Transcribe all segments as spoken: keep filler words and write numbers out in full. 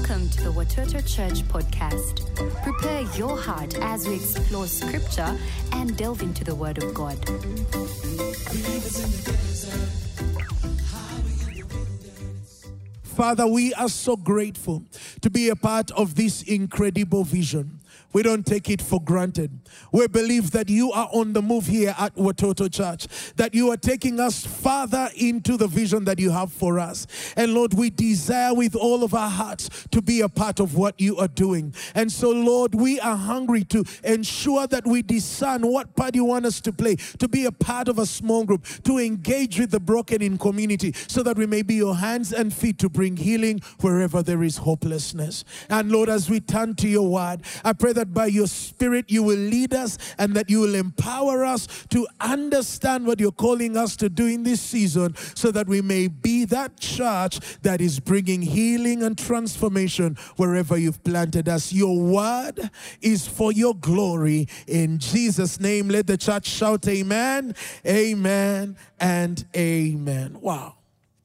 Welcome to the Watoto Church podcast. Prepare your heart as we explore scripture and delve into the Word of God. Father, we are so grateful to be a part of this incredible vision. We don't take it for granted. We believe that you are on the move here at Watoto Church, that you are taking us further into the vision that you have for us. And Lord, we desire with all of our hearts to be a part of what you are doing. And so, Lord, we are hungry to ensure that we discern what part you want us to play, to be a part of a small group, to engage with the broken in community, so that we may be your hands and feet to bring healing wherever there is hopelessness. And Lord, as we turn to your word, I pray that by your Spirit you will lead us and that you will empower us to understand what you're calling us to do in this season, so that we may be that church that is bringing healing and transformation wherever you've planted us. Your word is for your glory. In Jesus' name, let the church shout amen, amen, and amen. Wow.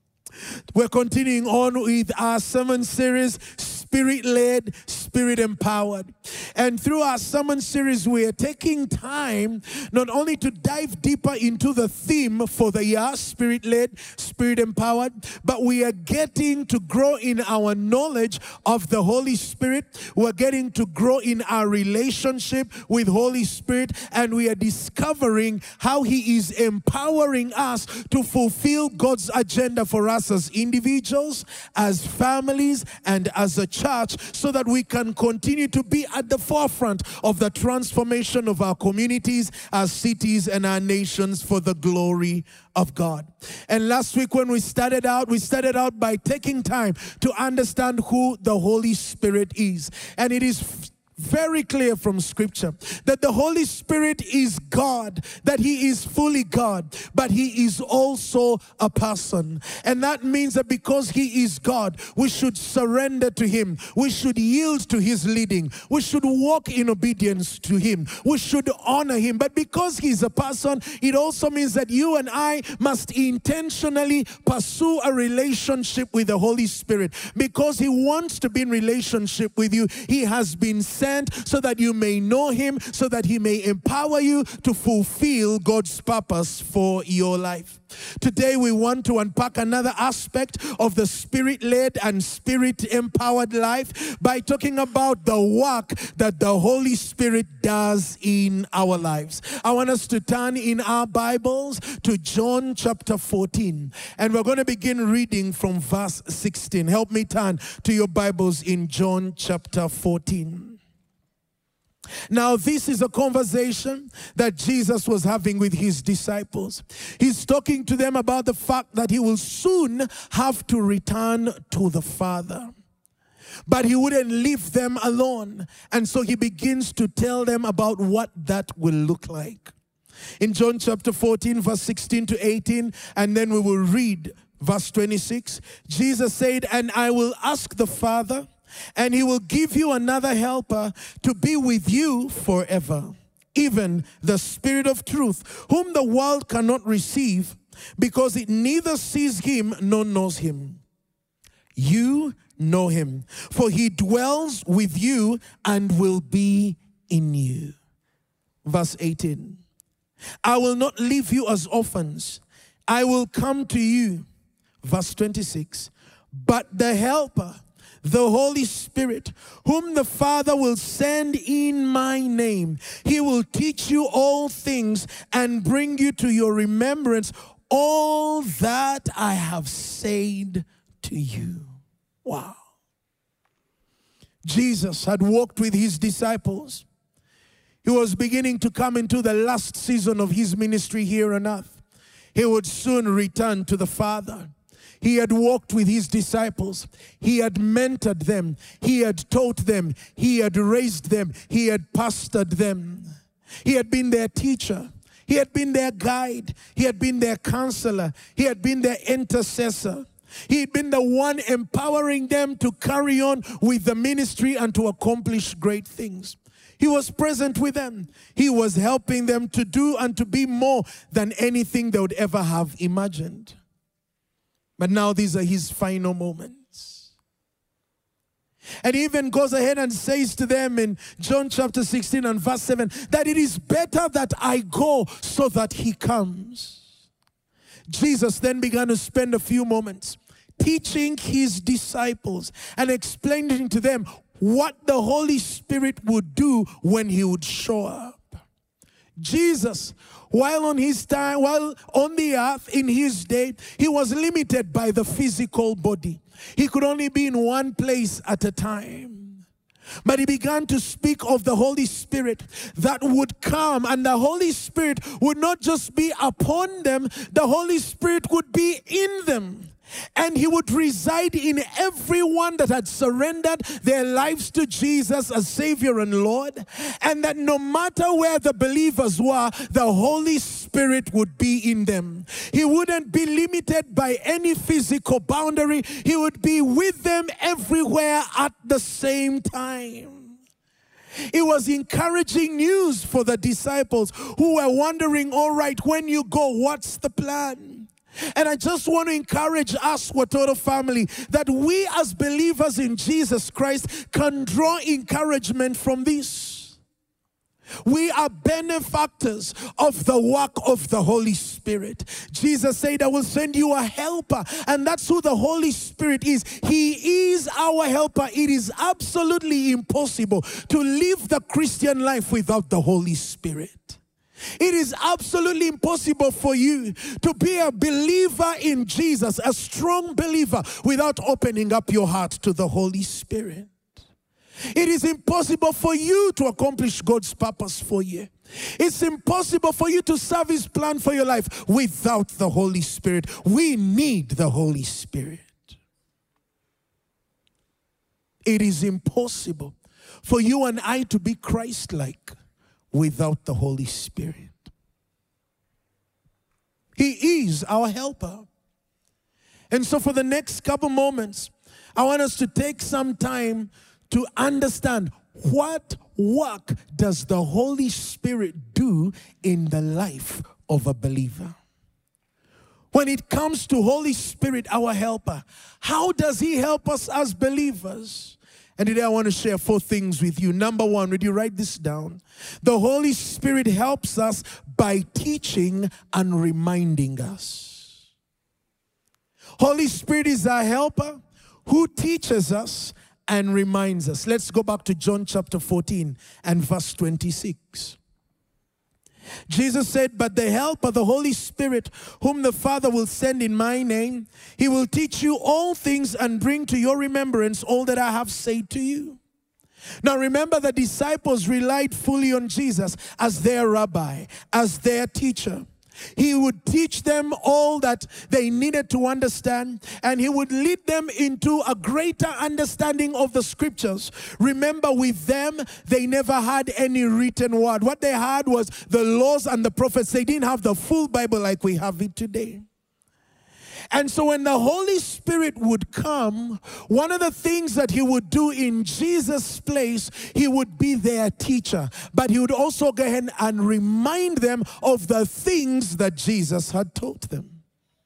We're continuing on with our sermon series, Spirit-led, Spirit-empowered. And through our sermon series, we are taking time not only to dive deeper into the theme for the year, Spirit-led, Spirit-empowered, but we are getting to grow in our knowledge of the Holy Spirit. We're getting to grow in our relationship with Holy Spirit, and we are discovering how He is empowering us to fulfill God's agenda for us as individuals, as families, and as a church, so that we can continue to be at the forefront of the transformation of our communities, our cities, and our nations for the glory of God. And last week when we started out, we started out by taking time to understand who the Holy Spirit is. And it is very clear from Scripture that the Holy Spirit is God, that He is fully God, but He is also a person. And that means that because He is God, we should surrender to Him. We should yield to His leading. We should walk in obedience to Him. We should honor Him. But because He's a person, it also means that you and I must intentionally pursue a relationship with the Holy Spirit. Because He wants to be in relationship with you, He has been sent so that you may know Him, so that He may empower you to fulfill God's purpose for your life. Today we want to unpack another aspect of the Spirit-led and Spirit-empowered life by talking about the work that the Holy Spirit does in our lives. I want us to turn in our Bibles to John chapter fourteen, and we're going to begin reading from verse sixteen. Help me turn to your Bibles in John chapter fourteen. Now, this is a conversation that Jesus was having with His disciples. He's talking to them about the fact that He will soon have to return to the Father. But He wouldn't leave them alone. And so He begins to tell them about what that will look like. In John chapter fourteen, verse sixteen to eighteen, and then we will read verse twenty-six, Jesus said, "And I will ask the Father, and He will give you another helper to be with you forever, even the Spirit of truth, whom the world cannot receive, because it neither sees Him nor knows Him. You know Him, for He dwells with you and will be in you." Verse eighteen, "I will not leave you as orphans. I will come to you." Verse twenty-six, "But the Helper, the Holy Spirit, whom the Father will send in my name, He will teach you all things and bring you to your remembrance all that I have said to you." Wow. Jesus had walked with His disciples. He was beginning to come into the last season of His ministry here on earth. He would soon return to the Father. He had walked with His disciples. He had mentored them. He had taught them. He had raised them. He had pastored them. He had been their teacher. He had been their guide. He had been their counselor. He had been their intercessor. He had been the one empowering them to carry on with the ministry and to accomplish great things. He was present with them. He was helping them to do and to be more than anything they would ever have imagined. But now these are His final moments. And he even goes ahead and says to them in John chapter sixteen and verse seven, that it is better that I go so that he comes. Jesus then began to spend a few moments teaching his disciples and explaining to them what the Holy Spirit would do when he would show up. Jesus, while on his time, while on the earth in his day, he was limited by the physical body. He could only be in one place at a time. But he began to speak of the Holy Spirit that would come, and the Holy Spirit would not just be upon them, the Holy Spirit would be in them. And he would reside in everyone that had surrendered their lives to Jesus as Savior and Lord. And that no matter where the believers were, the Holy Spirit would be in them. He wouldn't be limited by any physical boundary. He would be with them everywhere at the same time. It was encouraging news for the disciples who were wondering, all right, when you go, what's the plan? And I just want to encourage us, Watoto family, that we as believers in Jesus Christ can draw encouragement from this. We are benefactors of the work of the Holy Spirit. Jesus said, I will send you a helper. And that's who the Holy Spirit is. He is our helper. It is absolutely impossible to live the Christian life without the Holy Spirit. It is absolutely impossible for you to be a believer in Jesus, a strong believer, without opening up your heart to the Holy Spirit. It is impossible for you to accomplish God's purpose for you. It's impossible for you to serve His plan for your life without the Holy Spirit. We need the Holy Spirit. It is impossible for you and I to be Christ-like without the Holy Spirit. He is our helper. And so for the next couple moments, I want us to take some time to understand what work does the Holy Spirit do in the life of a believer. When it comes to Holy Spirit, our helper, how does He help us as believers? And today I want to share four things with you. Number one, would you write this down? The Holy Spirit helps us by teaching and reminding us. Holy Spirit is our helper who teaches us and reminds us. Let's go back to John chapter fourteen and verse twenty-six. Jesus said, but the helper, the Holy Spirit, whom the Father will send in my name, He will teach you all things and bring to your remembrance all that I have said to you. Now remember, the disciples relied fully on Jesus as their rabbi, as their teacher. He would teach them all that they needed to understand, and He would lead them into a greater understanding of the scriptures. Remember, with them, they never had any written word. What they had was the laws and the prophets. They didn't have the full Bible like we have it today. And so when the Holy Spirit would come, one of the things that He would do in Jesus' place, He would be their teacher. But He would also go ahead and remind them of the things that Jesus had taught them.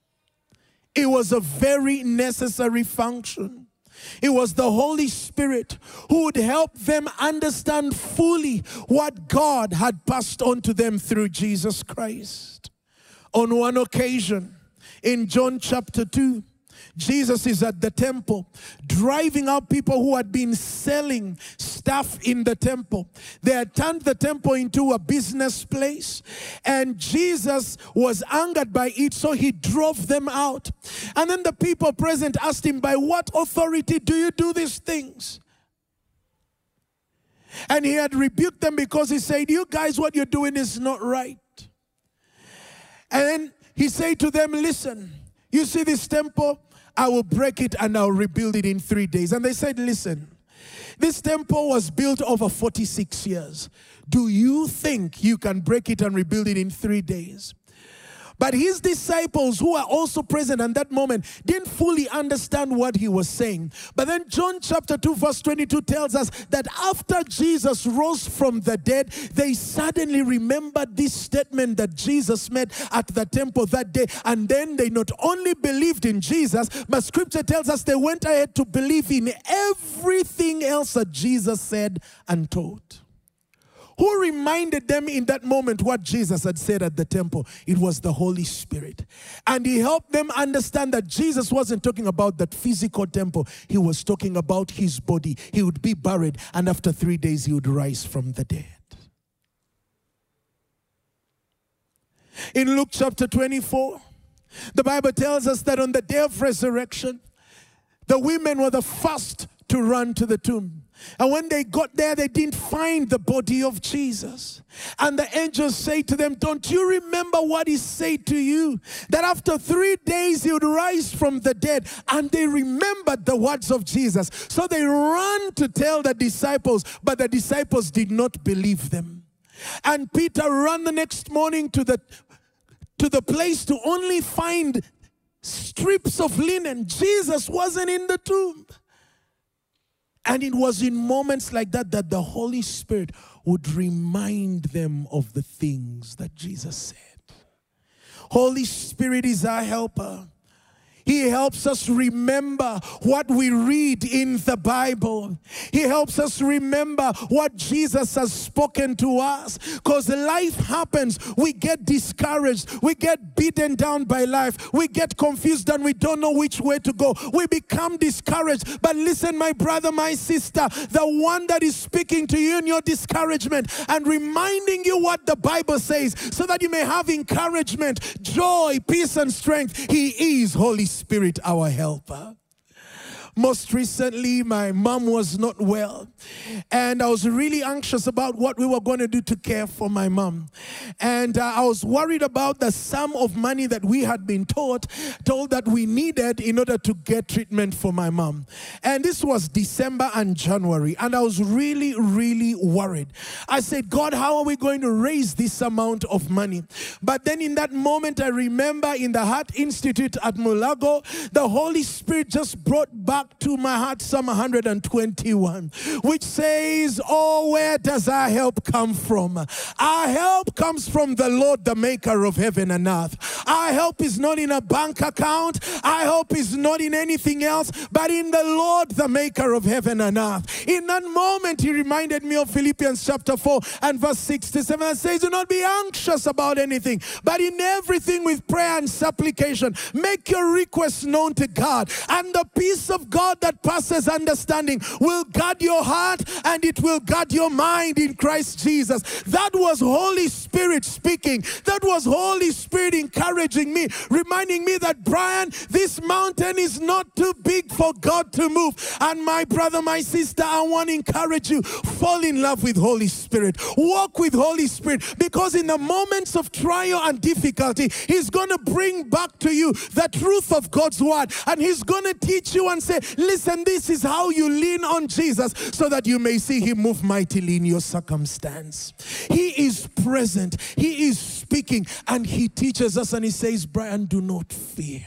It was a very necessary function. It was the Holy Spirit who would help them understand fully what God had passed on to them through Jesus Christ. On one occasion, in John chapter two, Jesus is at the temple, driving out people who had been selling stuff in the temple. They had turned the temple into a business place, and Jesus was angered by it, so He drove them out. And then the people present asked Him, by what authority do you do these things? And He had rebuked them because He said, you guys, what you're doing is not right. And then He said to them, listen, you see this temple? I will break it and I'll rebuild it in three days. And they said, listen, this temple was built over forty-six years. Do you think you can break it and rebuild it in three days? But his disciples, who are also present at that moment, didn't fully understand what he was saying. But then John chapter two verse twenty-two tells us that after Jesus rose from the dead, they suddenly remembered this statement that Jesus made at the temple that day. And then they not only believed in Jesus, but scripture tells us they went ahead to believe in everything else that Jesus said and taught. Who reminded them in that moment what Jesus had said at the temple? It was the Holy Spirit. And he helped them understand that Jesus wasn't talking about that physical temple. He was talking about his body. He would be buried, and after three days he would rise from the dead. In Luke chapter twenty-four, the Bible tells us that on the day of resurrection, the women were the first to run to the tomb. And when they got there, they didn't find the body of Jesus. And the angels say to them, don't you remember what he said to you? That after three days he would rise from the dead. And they remembered the words of Jesus. So they ran to tell the disciples, but the disciples did not believe them. And Peter ran the next morning to the, to the place to only find strips of linen. Jesus wasn't in the tomb. And it was in moments like that that the Holy Spirit would remind them of the things that Jesus said. Holy Spirit is our helper. He helps us remember what we read in the Bible. He helps us remember what Jesus has spoken to us. Because life happens. We get discouraged. We get beaten down by life. We get confused and we don't know which way to go. We become discouraged. But listen, my brother, my sister, the one that is speaking to you in your discouragement and reminding you what the Bible says so that you may have encouragement, joy, peace, and strength. He is Holy Spirit, our helper. Most recently, my mom was not well, and I was really anxious about what we were going to do to care for my mom. And uh, I was worried about the sum of money that we had been taught, told that we needed in order to get treatment for my mom. And this was December and January, and I was really, really worried. I said, God, how are we going to raise this amount of money? But then in that moment, I remember in the Heart Institute at Mulago, the Holy Spirit just brought back to my heart Psalm one hundred twenty-one, which says, oh, where does our help come from? Our help comes from the Lord, the maker of heaven and earth. Our help is not in a bank account. Our help is not in anything else, but in the Lord, the maker of heaven and earth. In that moment, he reminded me of Philippians chapter four and verse sixty-seven, that says, do not be anxious about anything, but in everything with prayer and supplication, make your requests known to God, and the peace of God that passes understanding will guard your heart and it will guard your mind in Christ Jesus. That was Holy Spirit speaking. That was Holy Spirit encouraging me, reminding me that, Brian, this mountain is not too big for God to move. And my brother, my sister, I want to encourage you, fall in love with Holy Spirit. Walk with Holy Spirit, because in the moments of trial and difficulty, he's going to bring back to you the truth of God's word, and he's going to teach you and say, listen, this is how you lean on Jesus so that you may see him move mightily in your circumstance. He is present. He is speaking, and he teaches us, and he says, Brian, do not fear.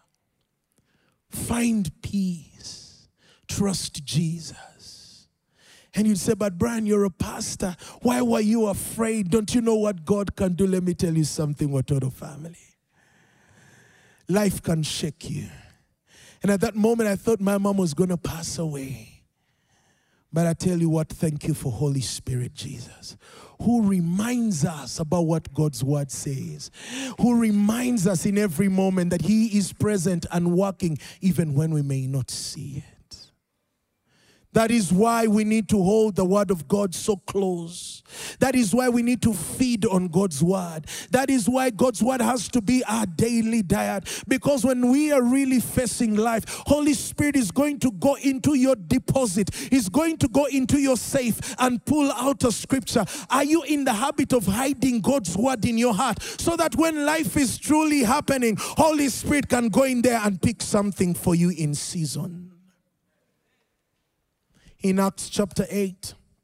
Find peace. Trust Jesus. And you'd say, but Brian, you're a pastor. Why were you afraid? Don't you know what God can do? Let me tell you something, Watoto family. Life can shake you. And at that moment, I thought my mom was going to pass away. But I tell you what, thank you for Holy Spirit, Jesus, who reminds us about what God's word says, who reminds us in every moment that he is present and working even when we may not see it. That is why we need to hold the word of God so close. That is why we need to feed on God's word. That is why God's word has to be our daily diet. Because when we are really facing life, Holy Spirit is going to go into your deposit. He's going to go into your safe and pull out a scripture. Are you in the habit of hiding God's word in your heart so that when life is truly happening, Holy Spirit can go in there and pick something for you in season? In Acts chapter eight,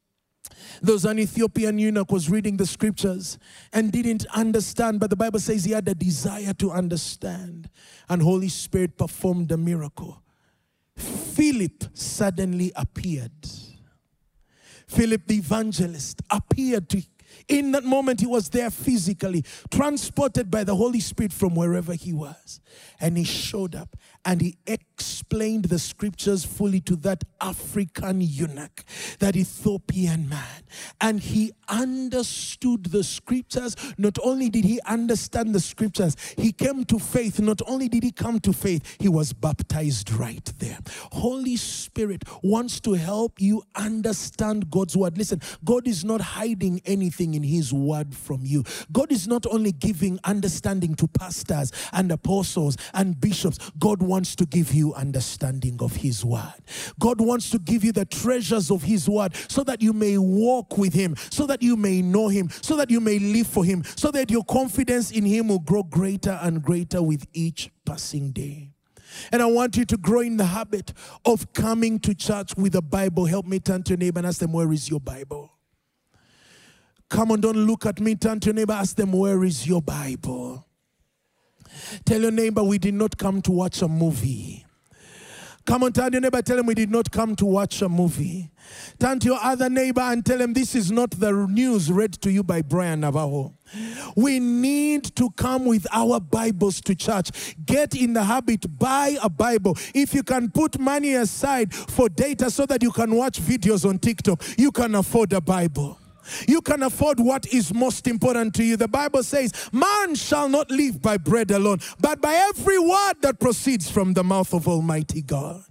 There was an Ethiopian eunuch was reading the scriptures and didn't understand, but the Bible says he had a desire to understand. And Holy Spirit performed a miracle. Philip suddenly appeared. Philip the evangelist appeared to In that moment, he was there physically, transported by the Holy Spirit from wherever he was. And he showed up and he explained the scriptures fully to that African eunuch, that Ethiopian man. And he understood the scriptures. Not only did he understand the scriptures, he came to faith. Not only did he come to faith, he was baptized right there. Holy Spirit wants to help you understand God's word. Listen, God is not hiding anything in his word from you. God is not only giving understanding to pastors and apostles and bishops. God wants to give you understanding of his word. God wants to give you the treasures of his word so that you may walk with him, so that you may know him, so that you may live for him, so that your confidence in him will grow greater and greater with each passing day. And I want you to grow in the habit of coming to church with a Bible. Help me turn to your neighbor and ask them, where is your Bible? Come on, don't look at me. Turn to your neighbor, ask them, where is your Bible? Tell your neighbor, we did not come to watch a movie. Come on, turn to your neighbor, tell him we did not come to watch a movie. Turn to your other neighbor and tell him this is not the news read to you by Brian Navajo. We need to come with our Bibles to church. Get in the habit, buy a Bible. If you can put money aside for data so that you can watch videos on TikTok, you can afford a Bible. You can afford what is most important to you. The Bible says, man shall not live by bread alone, but by every word that proceeds from the mouth of Almighty God.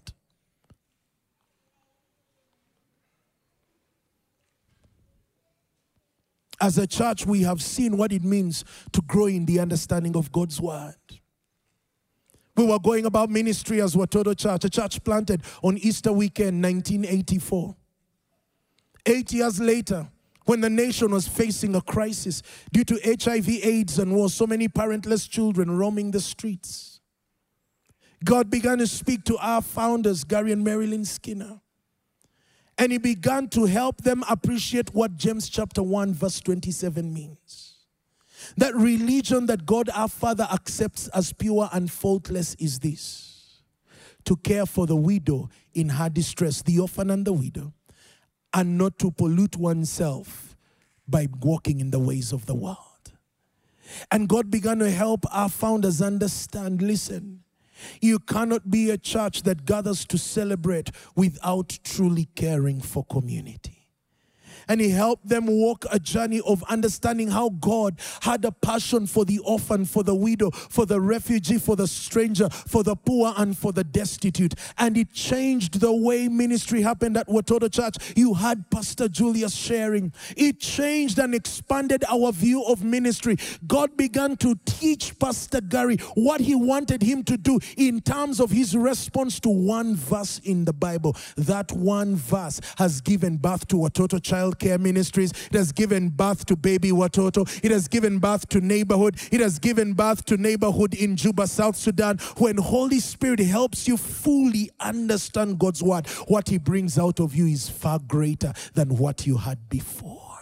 As a church, we have seen what it means to grow in the understanding of God's word. We were going about ministry as Watoto Church, a church planted on Easter weekend, nineteen eighty-four. Eight years later, when the nation was facing a crisis due to H I V, AIDS, and war, so many parentless children roaming the streets, God began to speak to our founders, Gary and Marilyn Skinner. And he began to help them appreciate what James chapter one verse twenty-seven means. That religion that God our Father accepts as pure and faultless is this: to care for the widow in her distress, the orphan and the widow, and not to pollute oneself by walking in the ways of the world. And God began to help our founders understand, listen, you cannot be a church that gathers to celebrate without truly caring for community. And he helped them walk a journey of understanding how God had a passion for the orphan, for the widow, for the refugee, for the stranger, for the poor, and for the destitute. And it changed the way ministry happened at Watoto Church. You had Pastor Julius sharing. It changed and expanded our view of ministry. God began to teach Pastor Gary what he wanted him to do in terms of his response to one verse in the Bible. That one verse has given birth to Watoto Child Care Ministries. It has given birth to Baby Watoto. It has given birth to Neighborhood. It has given birth to Neighborhood in Juba, South Sudan. When Holy Spirit helps you fully understand God's word, what he brings out of you is far greater than what you had before.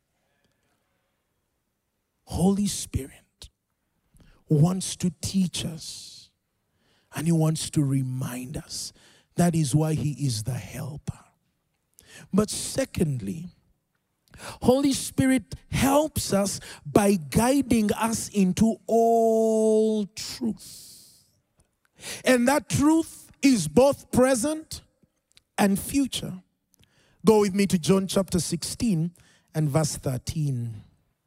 Holy Spirit wants to teach us, and he wants to remind us. That is why he is the helper. But secondly, Holy Spirit helps us by guiding us into all truth. And that truth is both present and future. Go with me to John chapter sixteen and verse thirteen.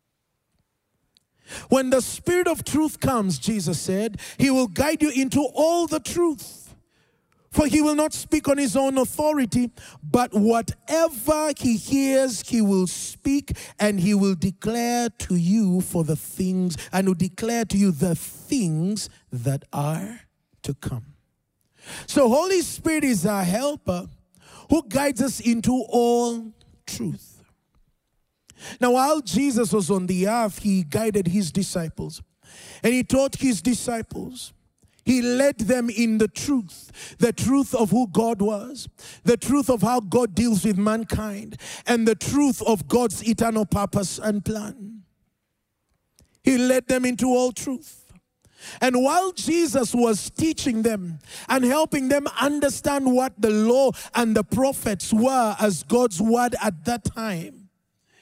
When the Spirit of truth comes, Jesus said, he will guide you into all the truth. For he will not speak on his own authority, but whatever he hears, he will speak, and he will declare to you for the things, and will declare to you the things that are to come. So Holy Spirit is our helper who guides us into all truth. Now, while Jesus was on the earth, he guided his disciples, and he taught his disciples. He led them in the truth, the truth of who God was, the truth of how God deals with mankind, and the truth of God's eternal purpose and plan. He led them into all truth. And while Jesus was teaching them and helping them understand what the law and the prophets were as God's word at that time,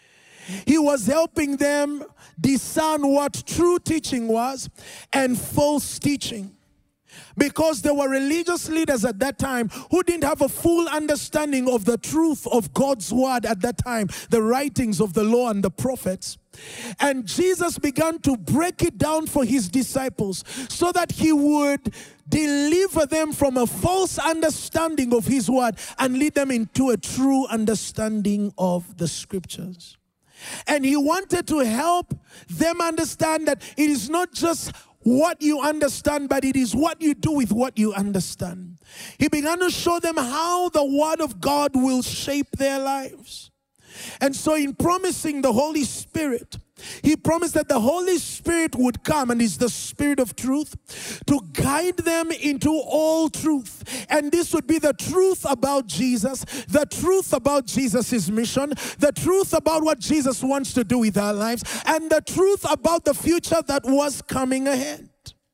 he was helping them discern what true teaching was and false teaching. Because there were religious leaders at that time who didn't have a full understanding of the truth of God's word at that time, the writings of the law and the prophets. And Jesus began to break it down for his disciples so that he would deliver them from a false understanding of his word and lead them into a true understanding of the scriptures. And he wanted to help them understand that it is not just what you understand, but it is what you do with what you understand. He began to show them how the word of God will shape their lives. And so in promising the Holy Spirit, he promised that the Holy Spirit would come, and is the Spirit of truth, to guide them into all truth. And this would be the truth about Jesus, the truth about Jesus' mission, the truth about what Jesus wants to do with our lives, and the truth about the future that was coming ahead.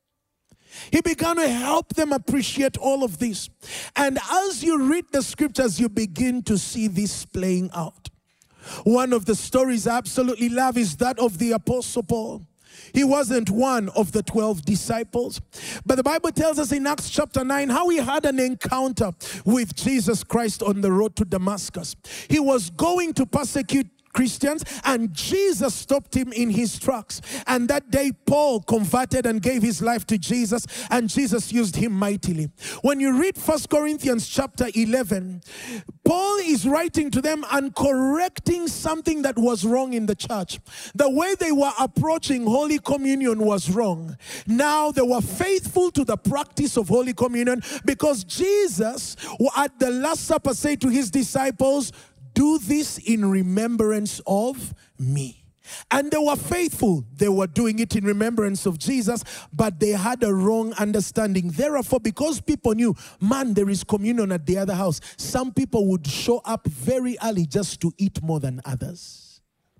He began to help them appreciate all of this. And as you read the scriptures, you begin to see this playing out. One of the stories I absolutely love is that of the Apostle Paul. He wasn't one of the twelve disciples, but the Bible tells us in Acts chapter nine how he had an encounter with Jesus Christ on the road to Damascus. He was going to persecute Christians, and Jesus stopped him in his tracks. And that day Paul converted and gave his life to Jesus, and Jesus used him mightily. When you read First Corinthians chapter eleven, Paul is writing to them and correcting something that was wrong in the church. The way they were approaching Holy Communion was wrong. Now they were faithful to the practice of Holy Communion because Jesus at the Last Supper said to his disciples, "Do this in remembrance of me." And they were faithful. They were doing it in remembrance of Jesus, but they had a wrong understanding. Therefore, because people knew, man, there is communion at the other house, some people would show up very early just to eat more than others.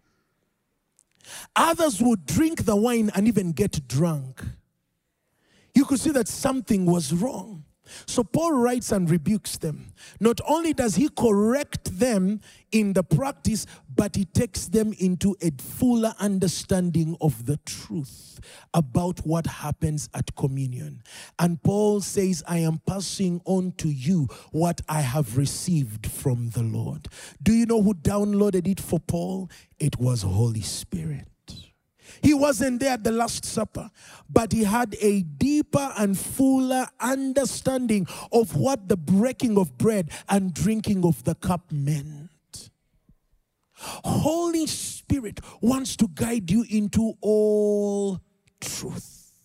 Others would drink the wine and even get drunk. You could see that something was wrong. So Paul writes and rebukes them. Not only does he correct them in the practice, but he takes them into a fuller understanding of the truth about what happens at communion. And Paul says, I am passing on to you what I have received from the Lord. Do you know who downloaded it for Paul? It was Holy Spirit. He wasn't there at the Last Supper, but he had a deeper and fuller understanding of what the breaking of bread and drinking of the cup meant. Holy Spirit wants to guide you into all truth.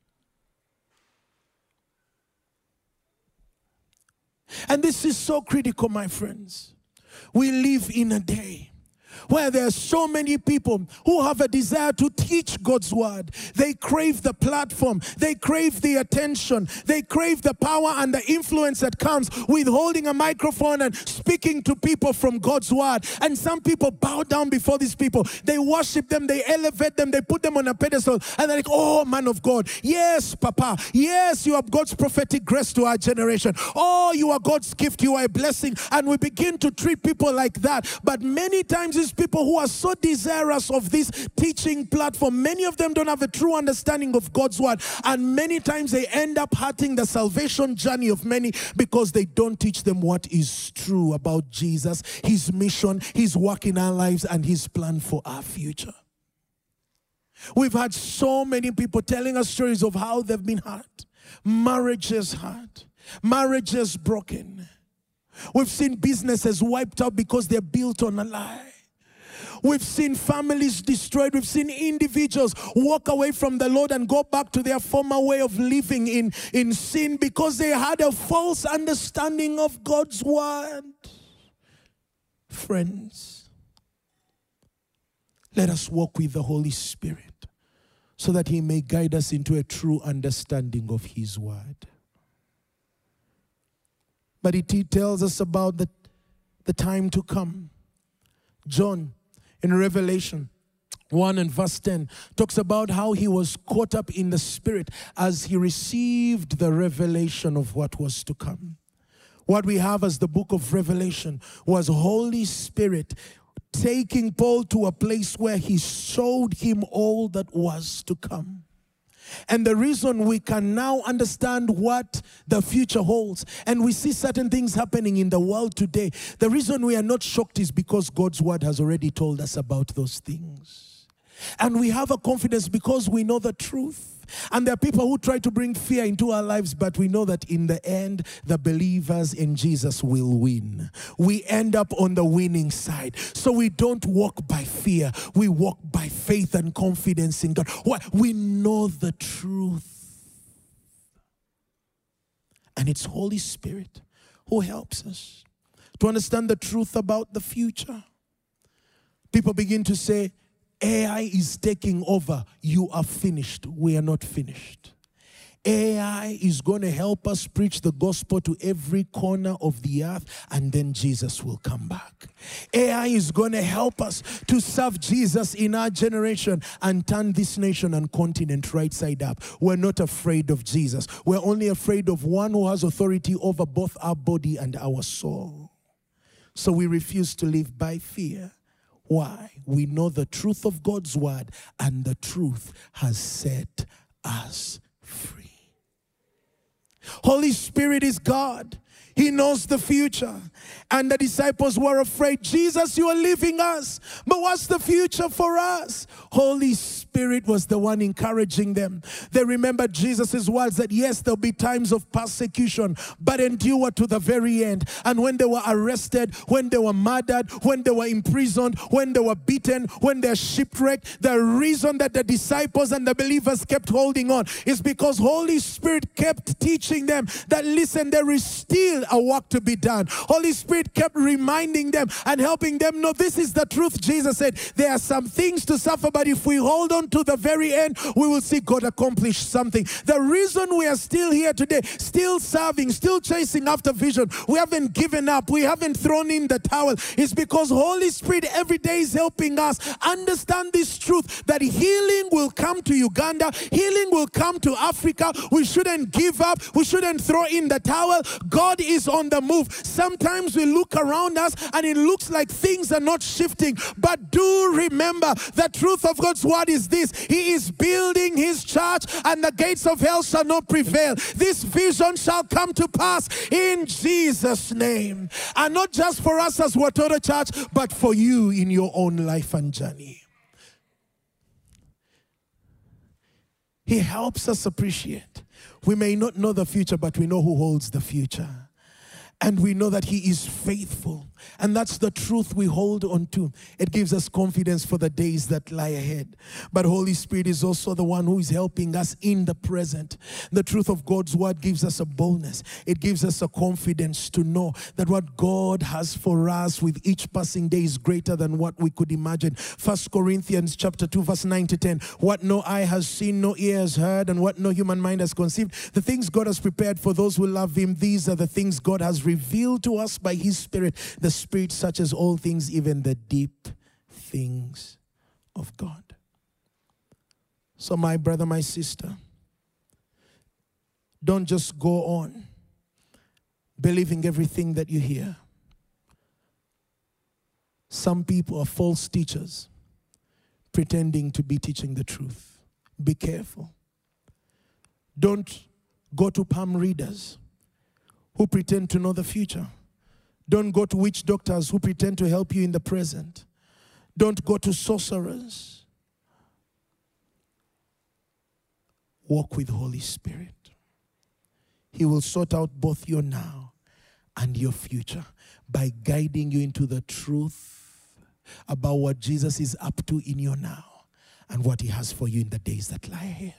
And this is so critical, my friends. We live in a day where there are so many people who have a desire to teach God's word. They crave the platform. They crave the attention. They crave the power and the influence that comes with holding a microphone and speaking to people from God's word. And some people bow down before these people. They worship them. They elevate them. They put them on a pedestal. And they're like, oh, man of God. Yes, Papa. Yes, you have God's prophetic grace to our generation. Oh, you are God's gift. You are a blessing. And we begin to treat people like that. But many times these people who are so desirous of this teaching platform, many of them don't have a true understanding of God's word, and many times they end up hurting the salvation journey of many because they don't teach them what is true about Jesus, his mission, his work in our lives, and his plan for our future. We've had so many people telling us stories of how they've been hurt, marriages hurt, marriages broken. We've seen businesses wiped out because they're built on a lie. We've seen families destroyed. We've seen individuals walk away from the Lord and go back to their former way of living in, in sin because they had a false understanding of God's word. Friends, let us walk with the Holy Spirit so that he may guide us into a true understanding of his word. But it tells us about the, the time to come. John, in Revelation one and verse ten, talks about how he was caught up in the Spirit as he received the revelation of what was to come. What we have as the book of Revelation was Holy Spirit taking Paul to a place where he showed him all that was to come. And the reason we can now understand what the future holds, and we see certain things happening in the world today, the reason we are not shocked is because God's word has already told us about those things. And we have a confidence because we know the truth. And there are people who try to bring fear into our lives, but we know that in the end, the believers in Jesus will win. We end up on the winning side. So we don't walk by fear. We walk by faith and confidence in God. Why? We know the truth. And it's Holy Spirit who helps us to understand the truth about the future. People begin to say, A I is taking over. You are finished. We are not finished. A I is going to help us preach the gospel to every corner of the earth, and then Jesus will come back. A I is going to help us to serve Jesus in our generation and turn this nation and continent right side up. We're not afraid of Jesus. We're only afraid of one who has authority over both our body and our soul. So we refuse to live by fear. Why? We know the truth of God's word, and the truth has set us free. Holy Spirit is God. He knows the future. And the disciples were afraid. Jesus, you are leaving us. But what's the future for us? Holy Spirit was the one encouraging them. They remembered Jesus' words that yes, there'll be times of persecution, but endure to the very end. And when they were arrested, when they were murdered, when they were imprisoned, when they were beaten, when they're shipwrecked, the reason that the disciples and the believers kept holding on is because Holy Spirit kept teaching them that, listen, there is still a work to be done. Holy Spirit kept reminding them and helping them know this is the truth. Jesus said there are some things to suffer, but if we hold on to the very end, we will see God accomplish something. The reason we are still here today, still serving, still chasing after vision, we haven't given up, we haven't thrown in the towel, is because Holy Spirit every day is helping us understand this truth that healing will come to Uganda, healing will come to Africa. We shouldn't give up, we shouldn't throw in the towel. God is on the move. Sometimes we look around us and it looks like things are not shifting, but do remember the truth of God's word is this: He is building His church and the gates of hell shall not prevail. This vision shall come to pass in Jesus' name. And not just for us as Watoto Church, but for you in your own life and journey. He helps us appreciate. We may not know the future, but we know who holds the future. And we know that He is faithful. And that's the truth we hold on to. It gives us confidence for the days that lie ahead. But Holy Spirit is also the one who is helping us in the present. The truth of God's word gives us a boldness. It gives us a confidence to know that what God has for us with each passing day is greater than what we could imagine. First Corinthians chapter two, verse nine to ten. What no eye has seen, no ear has heard, and what no human mind has conceived. The things God has prepared for those who love Him, these are the things God has revealed to us by His Spirit. The Spirit searches all things, even the deep things of God. So my brother, my sister, don't just go on believing everything that you hear. Some people are false teachers pretending to be teaching the truth. Be careful. Don't go to palm readers who pretend to know the future. Don't go to witch doctors who pretend to help you in the present. Don't go to sorcerers. Walk with Holy Spirit. He will sort out both your now and your future by guiding you into the truth about what Jesus is up to in your now and what He has for you in the days that lie ahead.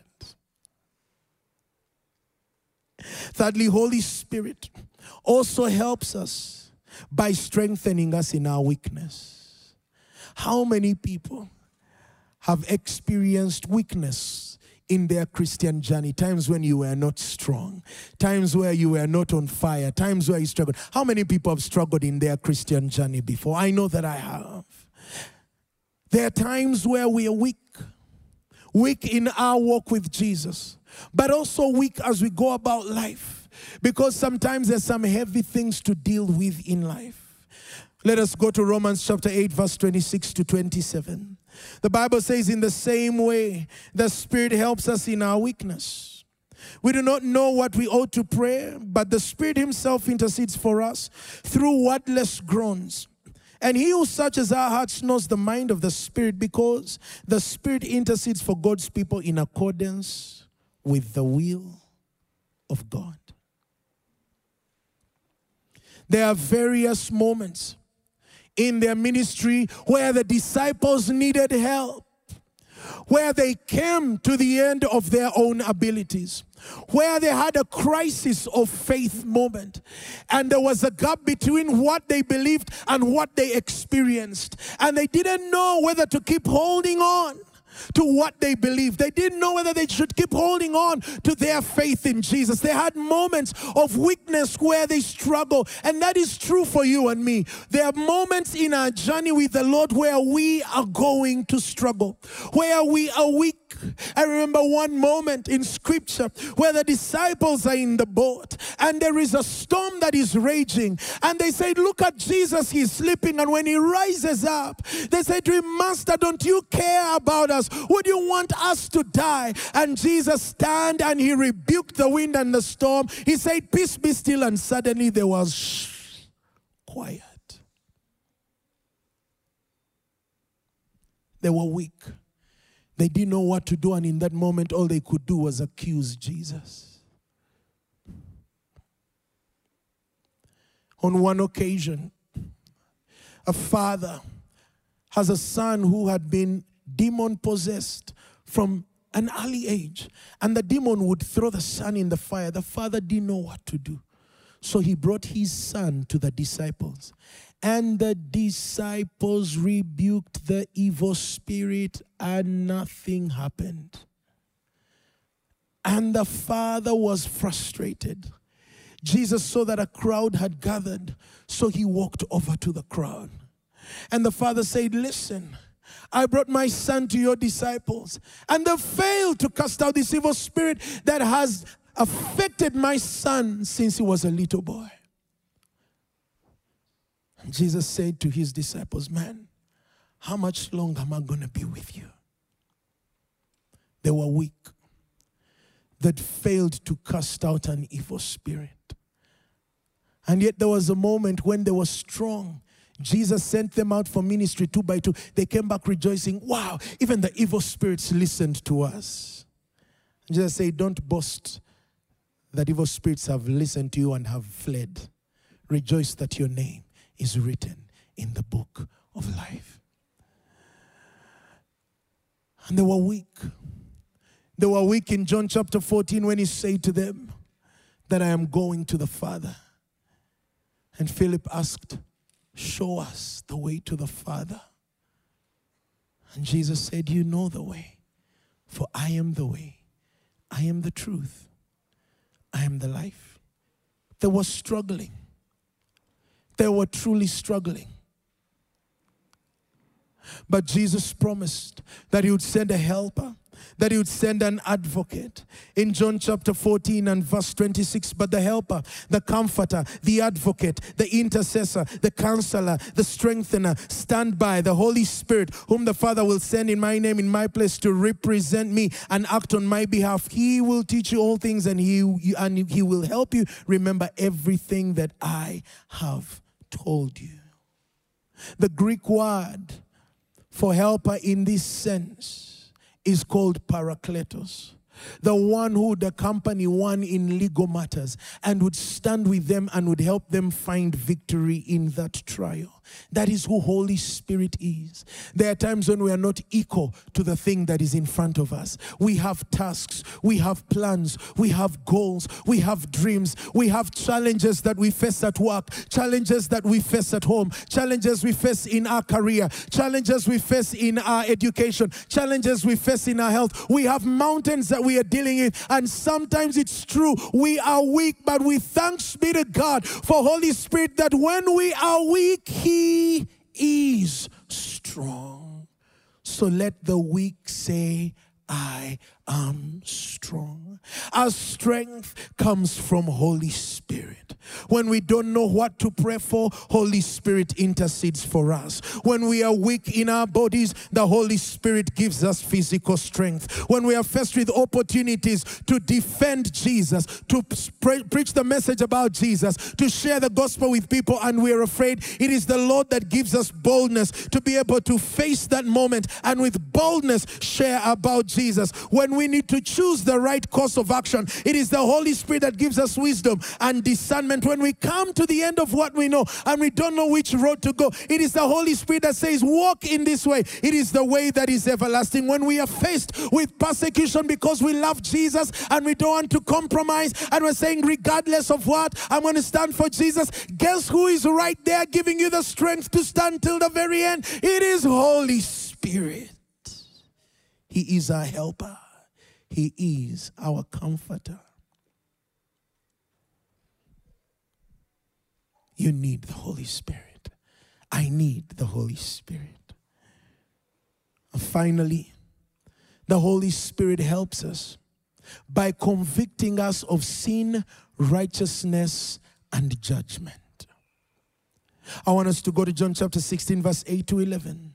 Thirdly, Holy Spirit also helps us by strengthening us in our weakness. How many people have experienced weakness in their Christian journey, times when you were not strong, times where you were not on fire, times where you struggled. How many people have struggled in their Christian journey before? I know that I have. There are times where we are weak, weak in our walk with Jesus, but also weak as we go about life, because sometimes there's some heavy things to deal with in life. Let us go to Romans chapter eight, verse twenty-six to twenty-seven. The Bible says, in the same way, the Spirit helps us in our weakness. We do not know what we ought to pray, but the Spirit himself intercedes for us through wordless groans. And he who searches our hearts knows the mind of the Spirit, because the Spirit intercedes for God's people in accordance with the will of God. There are various moments in their ministry where the disciples needed help, where they came to the end of their own abilities, where they had a crisis of faith moment, and there was a gap between what they believed and what they experienced, and they didn't know whether to keep holding on to what they believed. They didn't know whether they should keep holding on to their faith in Jesus. They had moments of weakness where they struggle, and that is true for you and me. There are moments in our journey with the Lord where we are going to struggle, where we are weak. I remember one moment in Scripture where the disciples are in the boat and there is a storm that is raging, and they said, look at Jesus, he's sleeping, and when he rises up, they said to him, Master, don't you care about us? Would you want us to die? And Jesus stand and he rebuked the wind and the storm. He said, peace be still, and suddenly there was shh, quiet. They were weak. They didn't know what to do, and in that moment, all they could do was accuse Jesus. On one occasion, a father has a son who had been demon-possessed from an early age, and the demon would throw the son in the fire. The father didn't know what to do, so he brought his son to the disciples. And the disciples rebuked the evil spirit, and nothing happened. And the father was frustrated. Jesus saw that a crowd had gathered, so he walked over to the crowd. And the father said, listen, I brought my son to your disciples, and they failed to cast out this evil spirit that has affected my son since he was a little boy. Jesus said to his disciples, man, how much longer am I going to be with you? They were weak. That failed to cast out an evil spirit. And yet there was a moment when they were strong. Jesus sent them out for ministry two by two. They came back rejoicing, wow, even the evil spirits listened to us. Jesus said, don't boast that evil spirits have listened to you and have fled. Rejoice that your name is written in the book of life. And they were weak. They were weak in John chapter fourteen when he said to them that I am going to the Father. And Philip asked, show us the way to the Father. And Jesus said, you know the way, for I am the way, I am the truth, I am the life. They were struggling. They were truly struggling. But Jesus promised that he would send a helper, that he would send an advocate. In John chapter fourteen and verse twenty-six, but the helper, the comforter, the advocate, the intercessor, the counselor, the strengthener, stand by, the Holy Spirit, whom the Father will send in my name, in my place, to represent me and act on my behalf. He will teach you all things, and he, and he will help you remember everything that I have told you. The Greek word for helper in this sense is called parakletos, the one who would accompany one in legal matters and would stand with them and would help them find victory in that trial. That is who Holy Spirit is. There are times when we are not equal to the thing that is in front of us. We have tasks, we have plans, we have goals, we have dreams, we have challenges that we face at work, challenges that we face at home, challenges we face in our career, challenges we face in our education, challenges we face in our health. We have mountains that we are dealing with, and sometimes it's true, we are weak, but we thanks be to God for Holy Spirit that when we are weak, He is strong. So let the weak say, I am strong. Our strength comes from Holy Spirit. When we don't know what to pray for, Holy Spirit intercedes for us. When we are weak in our bodies, the Holy Spirit gives us physical strength. When we are faced with opportunities to defend Jesus, to pre- preach the message about Jesus, to share the gospel with people, and we are afraid, it is the Lord that gives us boldness to be able to face that moment and with boldness share about Jesus. When we need to choose the right course of action, it is the Holy Spirit that gives us wisdom and discernment. When we come to the end of what we know and we don't know which road to go, it is the Holy Spirit that says, walk in this way. It is the way that is everlasting. When we are faced with persecution because we love Jesus and we don't want to compromise, and we're saying, regardless of what, I'm going to stand for Jesus, guess who is right there giving you the strength to stand till the very end? It is Holy Spirit. He is our helper. He is our comforter. You need the Holy Spirit. I need the Holy Spirit. And finally, the Holy Spirit helps us by convicting us of sin, righteousness, and judgment. I want us to go to John chapter sixteen, verse eight to eleven.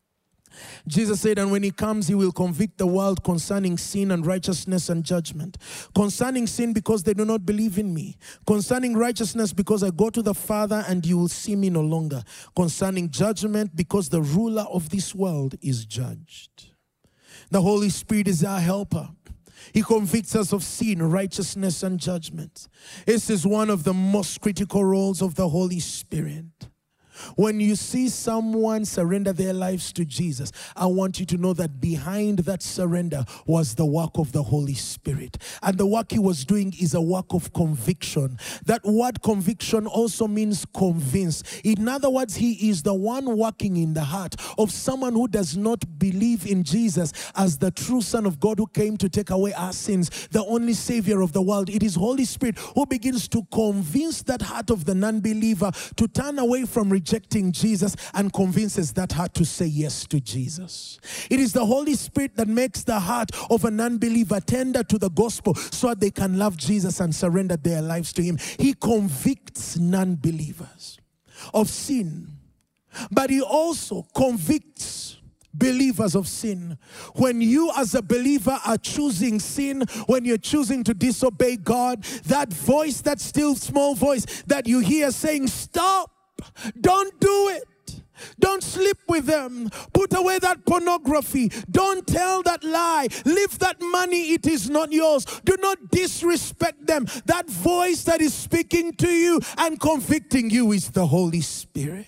Jesus said, and when He comes, He will convict the world concerning sin and righteousness and judgment. Concerning sin, because they do not believe in me. Concerning righteousness, because I go to the Father and you will see me no longer. Concerning judgment, because the ruler of this world is judged. The Holy Spirit is our helper. He convicts us of sin, righteousness, and judgment. This is one of the most critical roles of the Holy Spirit. When you see someone surrender their lives to Jesus, I want you to know that behind that surrender was the work of the Holy Spirit. And the work He was doing is a work of conviction. That word conviction also means convince. In other words, He is the one working in the heart of someone who does not believe in Jesus as the true Son of God who came to take away our sins, the only Savior of the world. It is Holy Spirit who begins to convince that heart of the non-believer to turn away from rejection. Rejecting Jesus, and convinces that heart to say yes to Jesus. It is the Holy Spirit that makes the heart of a non-believer tender to the gospel so that they can love Jesus and surrender their lives to Him. He convicts non-believers of sin, but He also convicts believers of sin. When you as a believer are choosing sin, when you're choosing to disobey God, that voice, that still small voice that you hear saying, stop, don't do it. Don't sleep with them. Put away that pornography. Don't tell that lie. Leave that money. It is not yours. Do not disrespect them. That voice that is speaking to you and convicting you is the Holy Spirit.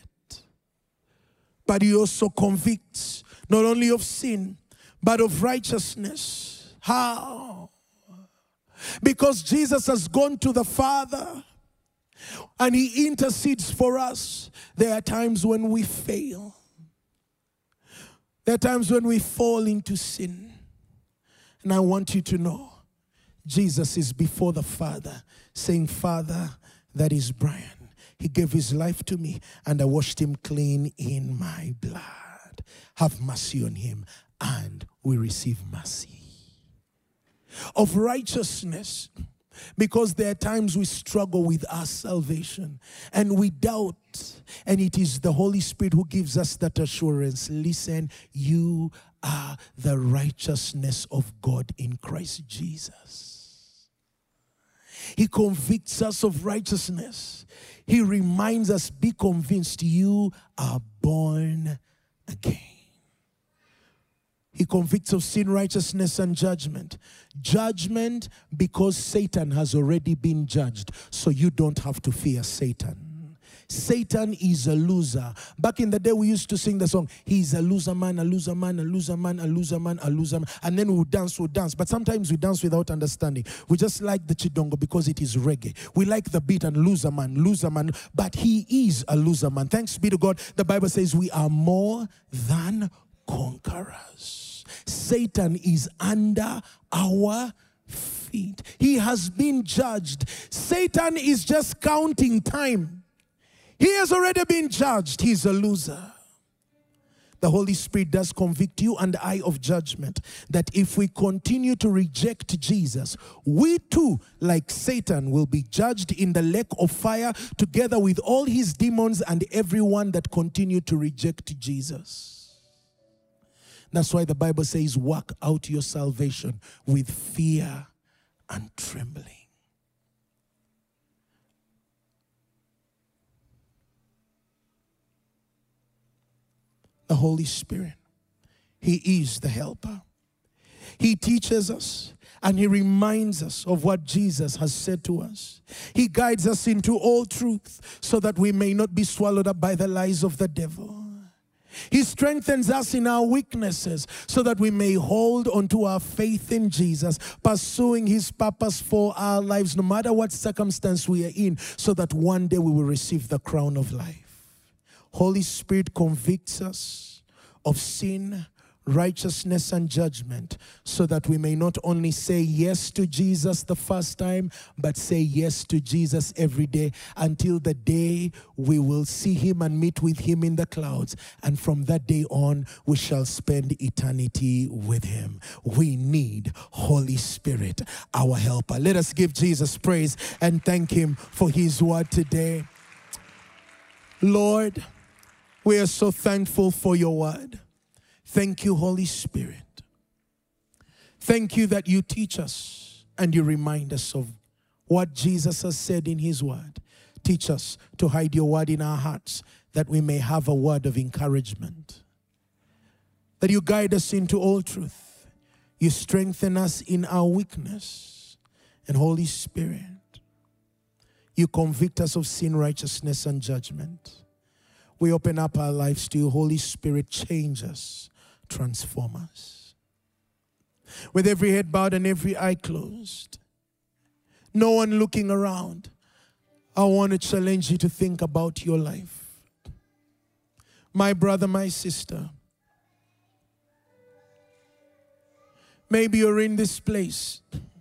But He also convicts not only of sin, but of righteousness. How? Because Jesus has gone to the Father and He intercedes for us. There are times when we fail. There are times when we fall into sin. And I want you to know, Jesus is before the Father saying, Father, that is Brian. He gave his life to me and I washed him clean in my blood. Have mercy on him, and we receive mercy. Of righteousness, because there are times we struggle with our salvation and we doubt, and it is the Holy Spirit who gives us that assurance. Listen, you are the righteousness of God in Christ Jesus. He convicts us of righteousness. He reminds us, be convinced you are born again. He convicts of sin, righteousness, and judgment. Judgment because Satan has already been judged, so you don't have to fear Satan. Satan is a loser. Back in the day, we used to sing the song, he's a loser man, a loser man, a loser man, a loser man, a loser man. And then we would dance, we would dance. But sometimes we dance without understanding. We just like the chidongo because it is reggae. We like the beat and loser man, loser man. But he is a loser man. Thanks be to God. The Bible says we are more than conquerors. Satan is under our feet. He has been judged. Satan is just counting time. He has already been judged. He's a loser. The Holy Spirit does convict you and I of judgment, that if we continue to reject Jesus, we too, like Satan, will be judged in the lake of fire together with all his demons and everyone that continue to reject Jesus. That's why the Bible says, work out your salvation with fear and trembling. The Holy Spirit, he is the helper. He teaches us and he reminds us of what Jesus has said to us. He guides us into all truth so that we may not be swallowed up by the lies of the devil. He strengthens us in our weaknesses so that we may hold onto our faith in Jesus, pursuing his purpose for our lives, no matter what circumstance we are in, so that one day we will receive the crown of life. Holy Spirit convicts us of sin, righteousness, and judgment, so that we may not only say yes to Jesus the first time, but say yes to Jesus every day until the day we will see him and meet with him in the clouds. And from that day on, we shall spend eternity with him. We need Holy Spirit, our helper. Let us give Jesus praise and thank him for his word today. Lord, we are so thankful for your word. Thank you, Holy Spirit. Thank you that you teach us and you remind us of what Jesus has said in his word. Teach us to hide your word in our hearts that we may have a word of encouragement. That you guide us into all truth. You strengthen us in our weakness. And Holy Spirit, you convict us of sin, righteousness, and judgment. We open up our lives to you. Holy Spirit, change us. Transform us. With every head bowed and every eye closed, no one looking around, I want to challenge you to think about your life. My brother, my sister, maybe you're in this place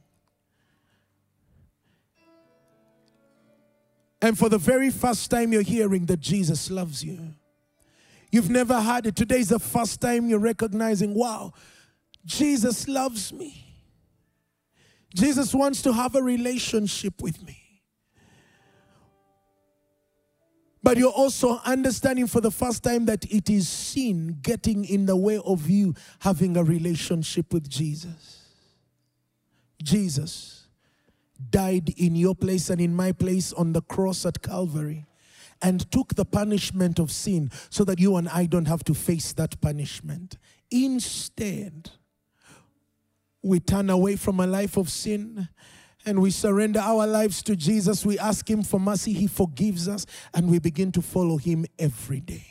and for the very first time you're hearing that Jesus loves you. You've never heard it. Today is the first time you're recognizing, wow, Jesus loves me. Jesus wants to have a relationship with me. But you're also understanding for the first time that it is sin getting in the way of you having a relationship with Jesus. Jesus died in your place and in my place on the cross at Calvary, and took the punishment of sin so that you and I don't have to face that punishment. Instead, we turn away from a life of sin and we surrender our lives to Jesus. We ask him for mercy. He forgives us and we begin to follow him every day.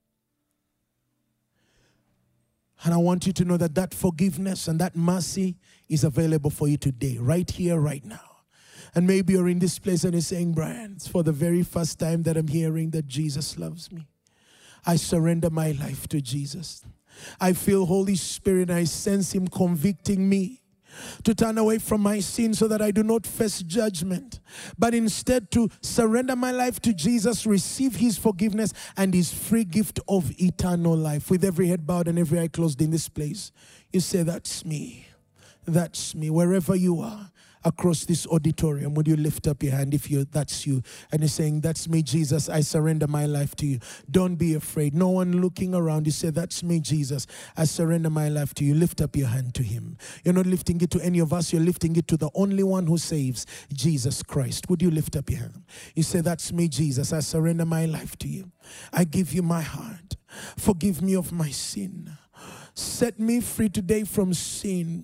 And I want you to know that that forgiveness and that mercy is available for you today, right here, right now. And maybe you're in this place and you're saying, Brian, it's for the very first time that I'm hearing that Jesus loves me. I surrender my life to Jesus. I feel Holy Spirit, I sense him convicting me to turn away from my sin so that I do not face judgment, but instead to surrender my life to Jesus, receive his forgiveness and his free gift of eternal life. With every head bowed and every eye closed in this place, you say, that's me. That's me. Wherever you are across this auditorium, would you lift up your hand if you that's you and you're saying, that's me, Jesus, I surrender my life to you. Don't be afraid. No one looking around. You say, that's me, Jesus, I surrender my life to you. Lift up your hand to him. You're not lifting it to any of us. You're lifting it to the only one who saves, Jesus Christ. Would you lift up your hand? You say, that's me, Jesus, I surrender my life to you. I give you my heart. Forgive me of my sin. Set me free today from sin.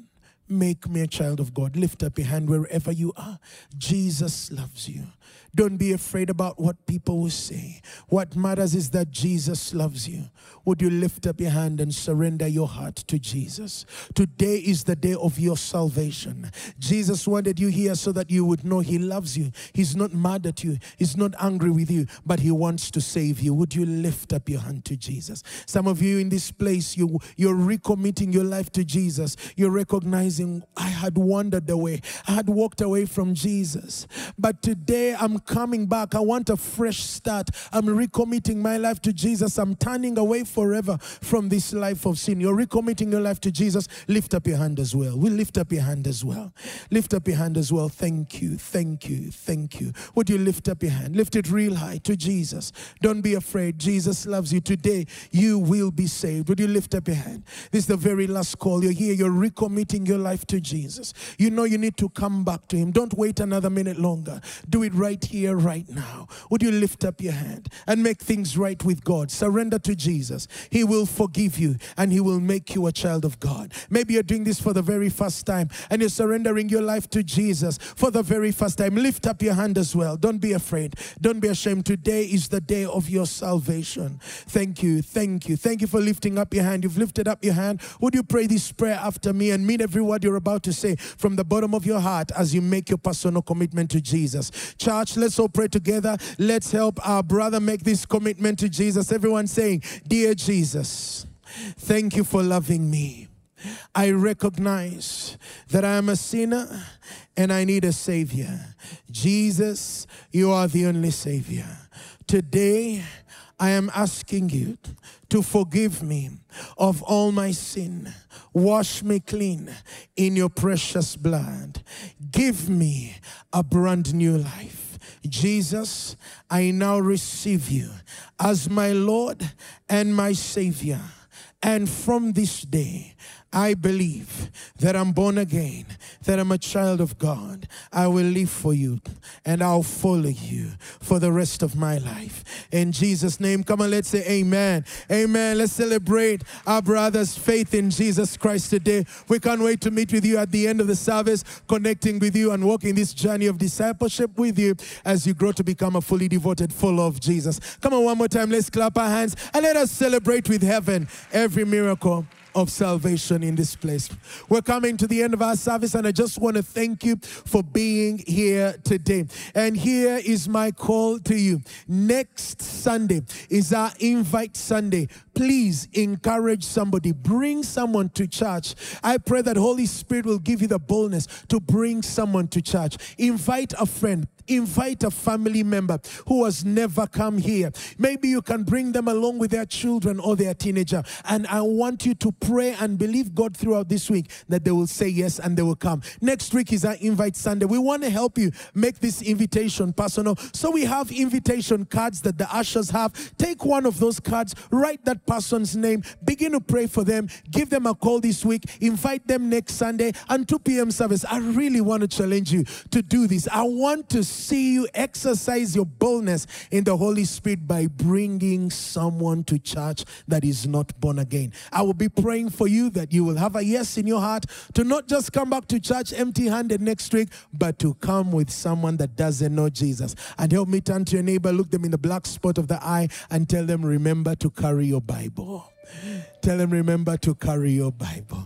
make me a child of God. Lift up your hand wherever you are. Jesus loves you. Don't be afraid about what people will say. What matters is that Jesus loves you. Would you lift up your hand and surrender your heart to Jesus? Today is the day of your salvation. Jesus wanted you here so that you would know He loves you. He's not mad at you. He's not angry with you, but He wants to save you. Would you lift up your hand to Jesus? Some of you in this place, you, you're recommitting your life to Jesus. You're recognizing, I had wandered away. I had walked away from Jesus. But today I'm coming back. I want a fresh start. I'm recommitting my life to Jesus. I'm turning away forever from this life of sin. You're recommitting your life to Jesus. Lift up your hand as well. We lift up your hand as well. Lift up your hand as well. Thank you. Thank you. Thank you. Would you lift up your hand? Lift it real high to Jesus. Don't be afraid. Jesus loves you. Today, you will be saved. Would you lift up your hand? This is the very last call. You're here. You're recommitting your life to Jesus. You know you need to come back to Him. Don't wait another minute longer. Do it right here, right now. Would you lift up your hand and make things right with God? Surrender to Jesus. He will forgive you and He will make you a child of God. Maybe you're doing this for the very first time and you're surrendering your life to Jesus for the very first time. Lift up your hand as well. Don't be afraid. Don't be ashamed. Today is the day of your salvation. Thank you. Thank you. Thank you for lifting up your hand. You've lifted up your hand. Would you pray this prayer after me and mean every word you're about to say from the bottom of your heart as you make your personal commitment to Jesus? Church, let's all pray together. Let's help our brother make this commitment to Jesus. Everyone saying, Dear Jesus, thank you for loving me. I recognize that I am a sinner and I need a Savior. Jesus, you are the only Savior. Today, I am asking you to forgive me of all my sin. Wash me clean in your precious blood. Give me a brand new life. Jesus, I now receive you as my Lord and my Savior. And from this day, I believe that I'm born again, that I'm a child of God. I will live for you and I'll follow you for the rest of my life. In Jesus' name, come on, let's say amen. Amen. Let's celebrate our brother's faith in Jesus Christ today. We can't wait to meet with you at the end of the service, connecting with you and walking this journey of discipleship with you as you grow to become a fully devoted follower of Jesus. Come on, one more time. Let's clap our hands and let us celebrate with heaven every miracle of salvation in this place. We're coming to the end of our service and I just want to thank you for being here today. And here is my call to you. Next Sunday is our Invite Sunday. Please encourage somebody. Bring someone to church. I pray that Holy Spirit will give you the boldness to bring someone to church. Invite a friend. Invite a family member who has never come here. Maybe you can bring them along with their children or their teenager. And I want you to pray and believe God throughout this week that they will say yes and they will come. Next week is our Invite Sunday. We want to help you make this invitation personal. So we have invitation cards that the ushers have. Take one of those cards, write that person's name, begin to pray for them, give them a call this week, invite them next Sunday and two p.m. service. I really want to challenge you to do this. I want to see you exercise your boldness in the Holy Spirit by bringing someone to church that is not born again. I will be praying for you that you will have a yes in your heart to not just come back to church empty-handed next week, but to come with someone that doesn't know Jesus. And help me turn to your neighbor, look them in the black spot of the eye and tell them, remember to carry your Bible. Tell them, remember to carry your Bible.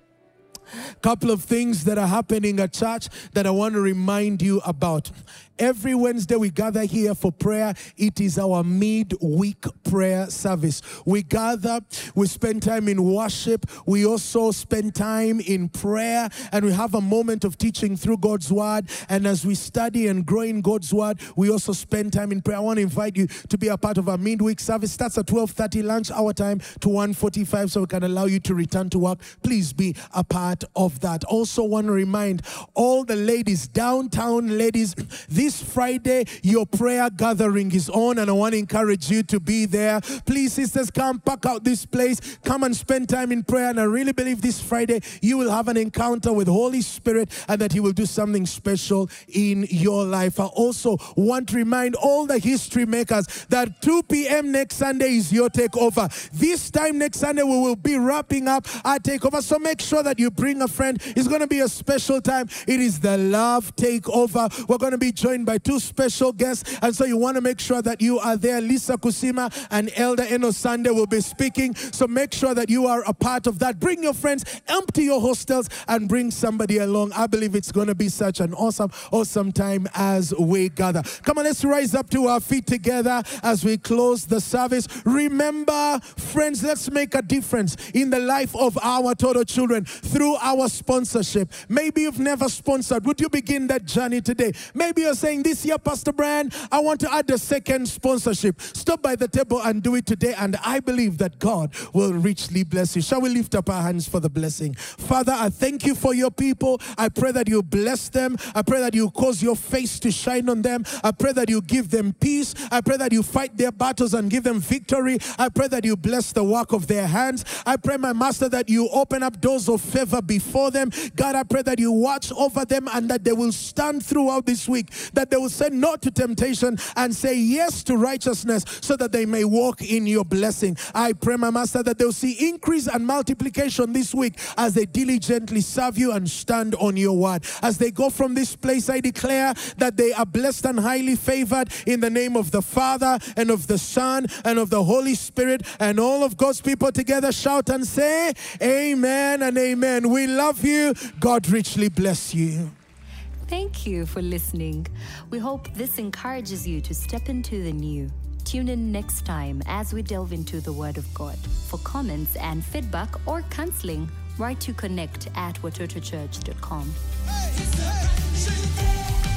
Couple of things that are happening at church that I want to remind you about. Every Wednesday we gather here for prayer. It is our midweek prayer service. We gather, we spend time in worship. We also spend time in prayer and we have a moment of teaching through God's word. And as we study and grow in God's word, we also spend time in prayer. I want to invite you to be a part of our midweek service. It starts at twelve thirty lunch hour time to one forty-five so we can allow you to return to work. Please be a part of that. Also want to remind all the ladies, downtown ladies, this this Friday, your prayer gathering is on, and I want to encourage you to be there. Please, sisters, come pack out this place. Come and spend time in prayer. And I really believe this Friday you will have an encounter with Holy Spirit and that He will do something special in your life. I also want to remind all the history makers that two p.m. next Sunday is your takeover. This time next Sunday we will be wrapping up our takeover. So make sure that you bring a friend. It's going to be a special time. It is the Love Takeover. We're going to be joined by two special guests, and so you want to make sure that you are there. Lisa Kusima and Elder Eno Sunday will be speaking, so make sure that you are a part of that. Bring your friends, empty your hostels, and bring somebody along. I believe it's going to be such an awesome, awesome time as we gather. Come on, let's rise up to our feet together as we close the service. Remember, friends, let's make a difference in the life of our Toto children through our sponsorship. Maybe you've never sponsored. Would you begin that journey today? Maybe you're saying, this year, Pastor Brian, I want to add a second sponsorship. Stop by the table and do it today, and I believe that God will richly bless you. Shall we lift up our hands for the blessing? Father, I thank you for your people. I pray that you bless them. I pray that you cause your face to shine on them. I pray that you give them peace. I pray that you fight their battles and give them victory. I pray that you bless the work of their hands. I pray, my Master, that you open up doors of favor before them. God, I pray that you watch over them and that they will stand throughout this week, that they will say no to temptation and say yes to righteousness, so that they may walk in your blessing. I pray, my Master, that they'll see increase and multiplication this week as they diligently serve you and stand on your word. As they go from this place, I declare that they are blessed and highly favored in the name of the Father and of the Son and of the Holy Spirit. And all of God's people together shout and say, amen and amen. We love you. God richly bless you. Thank you for listening. We hope this encourages you to step into the new. Tune in next time as we delve into the Word of God. For comments and feedback or counseling, write to connect at watoto church dot com. Hey,